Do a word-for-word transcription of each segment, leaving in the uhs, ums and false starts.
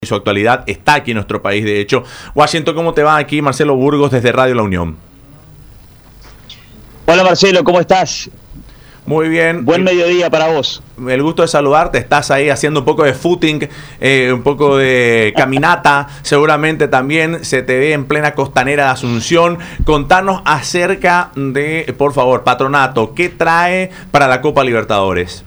Su actualidad está aquí en nuestro país, de hecho. Washington, ¿cómo te va? Aquí Marcelo Burgos desde Radio La Unión. Hola Marcelo, ¿cómo estás? Muy bien. Buen mediodía para vos. El gusto de saludarte. Estás ahí haciendo un poco de footing, eh, un poco de caminata. Seguramente también se te ve en plena costanera de Asunción. Contanos acerca de, por favor, Patronato, ¿qué trae para la Copa Libertadores?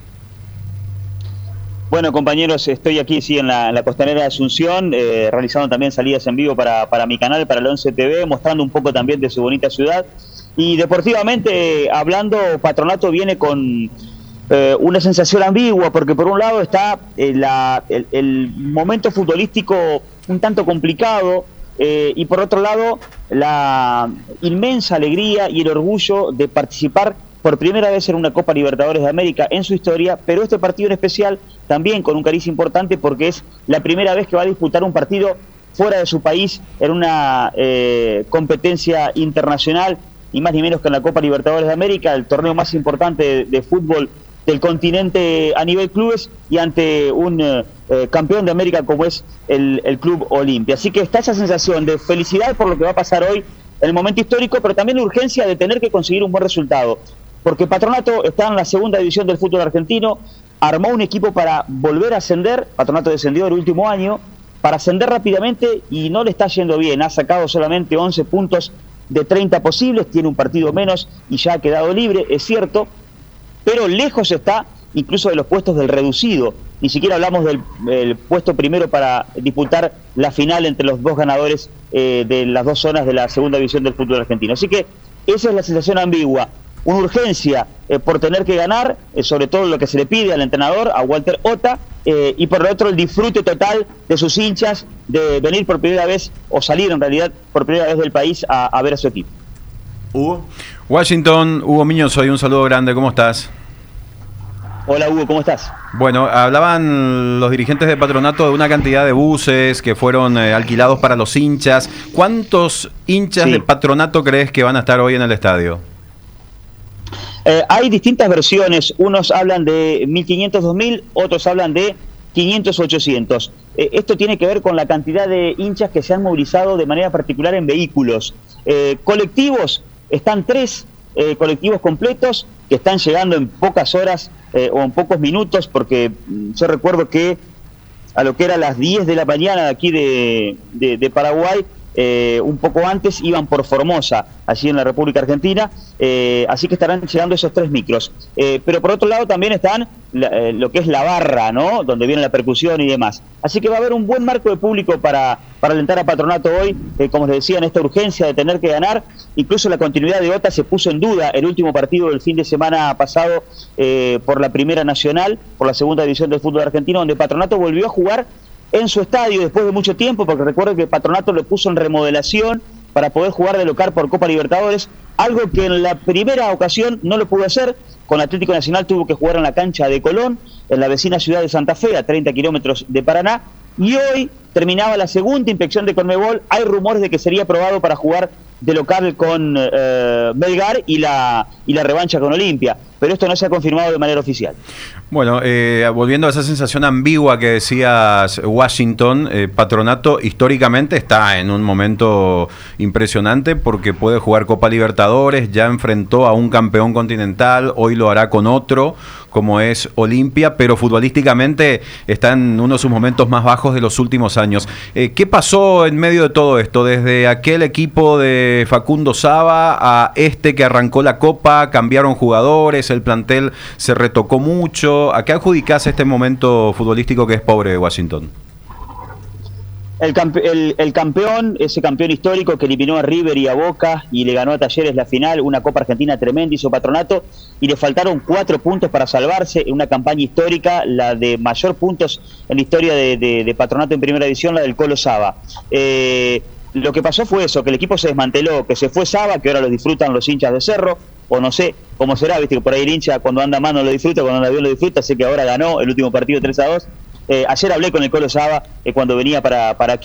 Bueno, compañeros, estoy aquí sí en la, en la costanera de Asunción, eh, realizando también salidas en vivo para, para mi canal, para el once T V, mostrando un poco también de su bonita ciudad. Y deportivamente, eh, hablando, Patronato viene con eh, una sensación ambigua, porque por un lado está eh, la, el, el momento futbolístico un tanto complicado, eh, y por otro lado la inmensa alegría y el orgullo de participar por primera vez en una Copa Libertadores de América en su historia, pero este partido en especial también con un cariz importante porque es la primera vez que va a disputar un partido fuera de su país en una eh, competencia internacional, y más ni menos que en la Copa Libertadores de América, el torneo más importante de, de fútbol del continente a nivel clubes, y ante un eh, campeón de América como es el, el Club Olimpia. Así que está esa sensación de felicidad por lo que va a pasar hoy en el momento histórico, pero también la urgencia de tener que conseguir un buen resultado. Porque Patronato está en la segunda división del fútbol argentino, armó un equipo para volver a ascender. Patronato descendió el último año, para ascender rápidamente, y no le está yendo bien. Ha sacado solamente once puntos de treinta posibles, tiene un partido menos y ya ha quedado libre, es cierto, pero lejos está incluso de los puestos del reducido. Ni siquiera hablamos del el puesto primero para disputar la final entre los dos ganadores eh, de las dos zonas de la segunda división del fútbol argentino. Así que esa es la sensación ambigua. Una urgencia eh, por tener que ganar, eh, sobre todo lo que se le pide al entrenador, a Walter Ota, eh, y por lo otro el disfrute total de sus hinchas de venir por primera vez, o salir en realidad por primera vez del país a, a ver a su equipo. Hugo. Washington, Hugo Miño, soy un saludo grande, ¿cómo estás? Hola Hugo, ¿cómo estás? Bueno, hablaban los dirigentes de Patronato de una cantidad de buses que fueron eh, alquilados para los hinchas. ¿Cuántos hinchas sí. de Patronato crees que van a estar hoy en el estadio? Eh, hay distintas versiones, unos hablan de mil quinientos, dos mil, otros hablan de quinientos, ochocientos. Eh, esto tiene que ver con la cantidad de hinchas que se han movilizado de manera particular en vehículos. Eh, colectivos, están tres eh, colectivos completos que están llegando en pocas horas eh, o en pocos minutos, porque yo recuerdo que a lo que era las diez de la mañana de aquí de, de, de Paraguay, Eh, un poco antes iban por Formosa, allí en la República Argentina, eh, así que estarán llegando esos tres micros. Eh, pero por otro lado también están la, eh, lo que es la barra, ¿no? Donde viene la percusión y demás. Así que va a haber un buen marco de público para, para alentar a Patronato hoy, eh, como les decía, en esta urgencia de tener que ganar. Incluso la continuidad de Ota se puso en duda el último partido del fin de semana pasado eh, por la Primera Nacional, por la segunda división del fútbol argentino, donde Patronato volvió a jugar en su estadio después de mucho tiempo, porque recuerdo que Patronato lo puso en remodelación para poder jugar de local por Copa Libertadores, algo que en la primera ocasión no lo pudo hacer. Con Atlético Nacional tuvo que jugar en la cancha de Colón, en la vecina ciudad de Santa Fe, a treinta kilómetros de Paraná, y hoy terminaba la segunda inspección de Conmebol. Hay rumores de que sería aprobado para jugar de local con eh, Melgar y la, y la revancha con Olimpia, pero esto no se ha confirmado de manera oficial. Bueno, eh, volviendo a esa sensación ambigua que decías, Washington, eh, Patronato históricamente está en un momento impresionante porque puede jugar Copa Libertadores, ya enfrentó a un campeón continental, hoy lo hará con otro, como es Olimpia, pero futbolísticamente está en uno de sus momentos más bajos de los últimos años. Eh, ¿Qué pasó en medio de todo esto? Desde aquel equipo de Facundo Saba a este que arrancó la Copa, cambiaron jugadores, el plantel se retocó mucho. ¿A qué adjudicás este momento futbolístico que es pobre de Washington? El, campe el, el campeón, ese campeón histórico que eliminó a River y a Boca y le ganó a Talleres la final, una Copa Argentina tremenda, hizo Patronato, y le faltaron cuatro puntos para salvarse en una campaña histórica, la de mayor puntos en la historia de, de, de Patronato en primera división, la del Colo Saba. Eh, lo que pasó fue eso, que el equipo se desmanteló, que se fue Saba, que ahora lo disfrutan los hinchas de Cerro, o no sé cómo será, viste que por ahí el hincha cuando anda a mano lo disfruta, cuando anda bien lo disfruta, así que ahora ganó el último partido tres a dos. Eh, ayer hablé con el Colo Saba eh, cuando venía para, para aquí,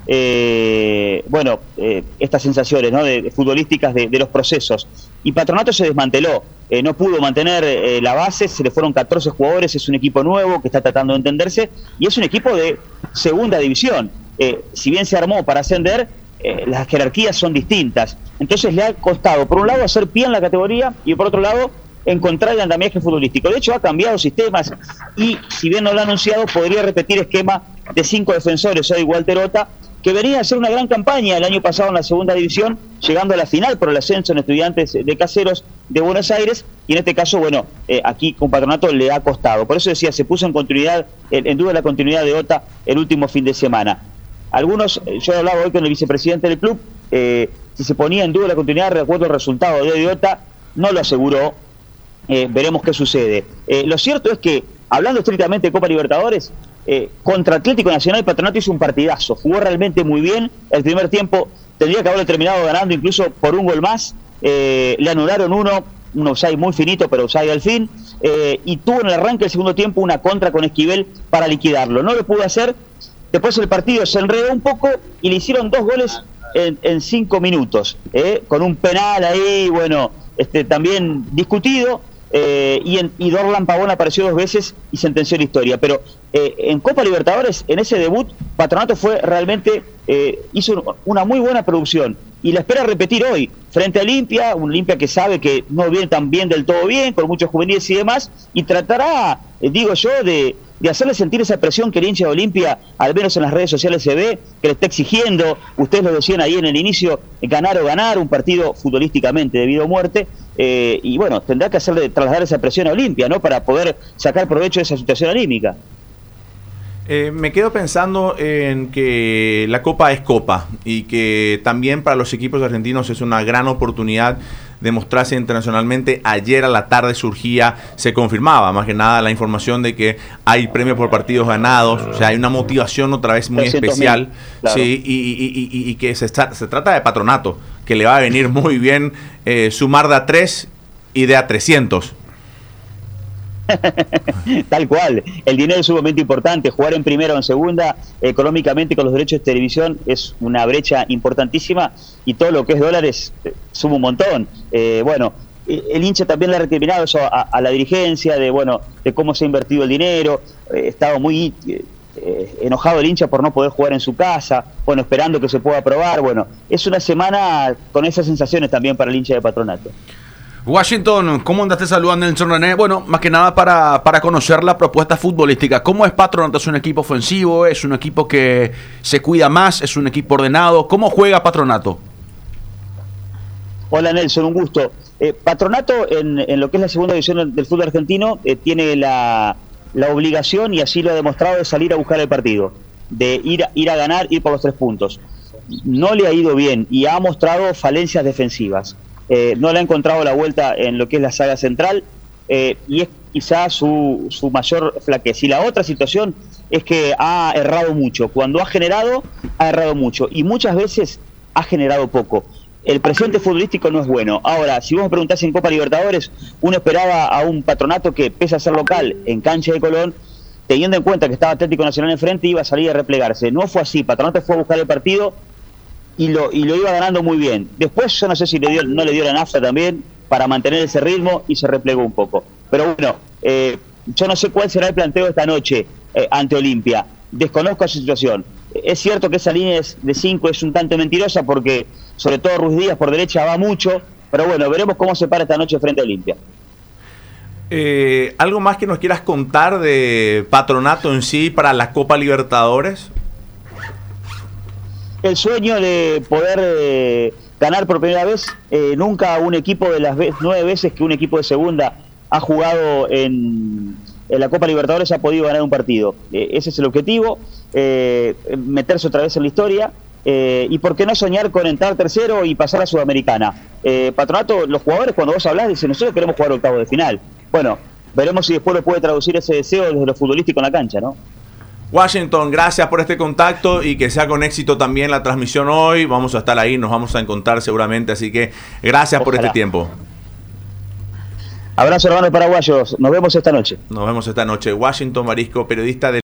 eh, bueno, eh, estas sensaciones, ¿no?, de, de futbolísticas de, de los procesos. Y Patronato se desmanteló, eh, no pudo mantener eh, la base, se le fueron catorce jugadores, es un equipo nuevo que está tratando de entenderse, y es un equipo de segunda división. Eh, si bien se armó para ascender, eh, las jerarquías son distintas. Entonces le ha costado, por un lado, hacer pie en la categoría, y por otro lado, encontrar el andamiaje futbolístico. De hecho, ha cambiado sistemas, y si bien no lo ha anunciado, podría repetir esquema de cinco defensores. Hoy Walter Ota, que venía a hacer una gran campaña el año pasado en la segunda división, llegando a la final por el ascenso en Estudiantes de Caseros de Buenos Aires, y en este caso, bueno, eh, aquí con Patronato le ha costado. Por eso decía, se puso en continuidad, en, en duda la continuidad de Ota el último fin de semana. Algunos, yo hablaba hoy con el vicepresidente del club, eh, si se ponía en duda la continuidad, recuerdo el resultado de Ota, no lo aseguró, eh, veremos qué sucede. Eh, lo cierto es que, hablando estrictamente de Copa Libertadores, Eh, contra Atlético Nacional, Patronato hizo un partidazo, jugó realmente muy bien. El primer tiempo tendría que haberlo terminado ganando incluso por un gol más, eh, le anularon uno, un offside muy finito, pero offside al fin, eh, y tuvo en el arranque del segundo tiempo una contra con Esquivel para liquidarlo. No lo pudo hacer, después el partido se enredó un poco y le hicieron dos goles en, en cinco minutos, eh, con un penal ahí, bueno, este también discutido. Eh, y, en, y Dorlan Pavón apareció dos veces y sentenció la historia. Pero eh, en Copa Libertadores, en ese debut, Patronato fue realmente, eh, hizo una muy buena producción. Y la espera repetir hoy, frente a Olimpia, un Olimpia que sabe que no viene tan bien del todo bien, con muchos juveniles y demás, y tratará, eh, digo yo, de, de hacerle sentir esa presión que el hincha de Olimpia, al menos en las redes sociales se ve, que le está exigiendo. Ustedes lo decían ahí en el inicio, ganar o ganar, un partido futbolísticamente de vida o muerte. Eh, y bueno, tendrá que hacerle trasladar esa presión a Olimpia, ¿no?, para poder sacar provecho de esa situación anímica. Eh, me quedo pensando en que la Copa es Copa y que también para los equipos argentinos es una gran oportunidad de mostrarse internacionalmente. Ayer a la tarde surgía, se confirmaba más que nada la información de que hay premio por partidos ganados, o sea, hay una motivación otra vez muy especial, claro. Sí, y, y, y, y que se, se trata de Patronato, que le va a venir muy bien eh, sumar de a tres y de a trescientos. Tal cual, el dinero es sumamente importante. Jugar en primera o en segunda, económicamente con los derechos de televisión, es una brecha importantísima, y todo lo que es dólares eh, suma un montón. Eh, bueno, el hincha también le ha recriminado eso a, a la dirigencia, de bueno, de cómo se ha invertido el dinero. Eh, estaba muy eh, enojado el hincha por no poder jugar en su casa, bueno, esperando que se pueda aprobar. Bueno, es una semana con esas sensaciones también para el hincha de Patronato. Washington, ¿cómo andaste saludando, Nelson René? Bueno, más que nada para, para conocer la propuesta futbolística. ¿Cómo es Patronato? ¿Es un equipo ofensivo? ¿Es un equipo que se cuida más? ¿Es un equipo ordenado? ¿Cómo juega Patronato? Hola Nelson, un gusto. Eh, Patronato, en, en lo que es la segunda división del fútbol argentino, eh, tiene la, la obligación, y así lo ha demostrado, de salir a buscar el partido, de ir, ir a ganar, ir por los tres puntos. No le ha ido bien y ha mostrado falencias defensivas. Eh, no le ha encontrado la vuelta en lo que es la saga central, eh, y es quizá su, su mayor flaqueza. Y la otra situación es que ha errado mucho. Cuando ha generado, ha errado mucho, y muchas veces ha generado poco. El presente futbolístico no es bueno. Ahora, si vos me preguntás en Copa Libertadores, uno esperaba a un Patronato que, pese a ser local en cancha de Colón, teniendo en cuenta que estaba Atlético Nacional enfrente, iba a salir a replegarse. No fue así. Patronato fue a buscar el partido y lo, y lo iba ganando muy bien. Después yo no sé si le dio, no le dio la nafta también para mantener ese ritmo, y se replegó un poco. Pero bueno, eh, yo no sé cuál será el planteo esta noche eh, ante Olimpia. Desconozco esa situación. Es cierto que esa línea de cinco es un tanto mentirosa, porque sobre todo Ruiz Díaz por derecha va mucho, pero bueno, veremos cómo se para esta noche frente a Olimpia. Eh, ¿Algo más que nos quieras contar de Patronato en sí para la Copa Libertadores? El sueño de poder eh, ganar por primera vez. Eh, nunca un equipo de las ve nueve veces que un equipo de segunda ha jugado en, en la Copa Libertadores ha podido ganar un partido. Eh, ese es el objetivo, eh, meterse otra vez en la historia, eh, y por qué no soñar con entrar tercero y pasar a Sudamericana. Eh, Patronato, los jugadores, cuando vos hablás, dicen: nosotros queremos jugar octavos de final. Bueno, veremos si después lo puede traducir ese deseo desde lo futbolístico en la cancha, ¿no? Washington, gracias por este contacto, y que sea con éxito también la transmisión hoy. Vamos a estar ahí, nos vamos a encontrar seguramente, así que gracias Ojalá. por este tiempo. Abrazo, hermanos paraguayos, nos vemos esta noche. Nos vemos esta noche. Washington Marisco, periodista de